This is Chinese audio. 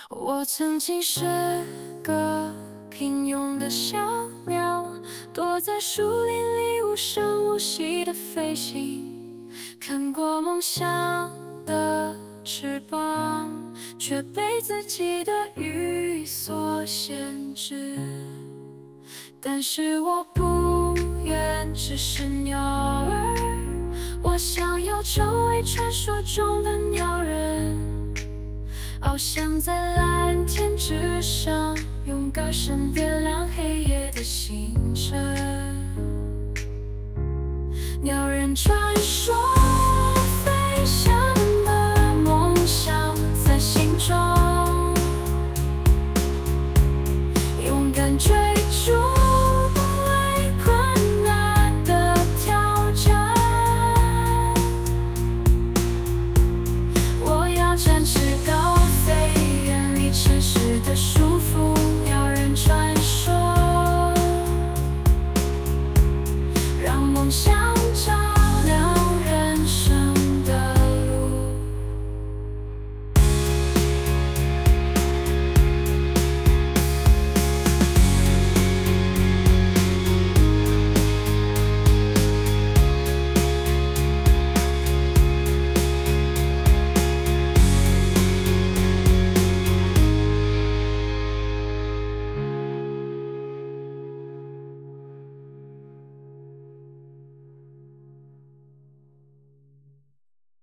我曾经是个平庸的小鸟，躲在树林里无声无息的飞行，看过梦想的翅膀，却被自己的羽所限制。但是我不愿只是鸟儿，我想要成为传说中的鸟人，翱翔在蓝天之上，用歌声点亮黑夜的星辰。鸟人传说，飞翔的梦想在心中。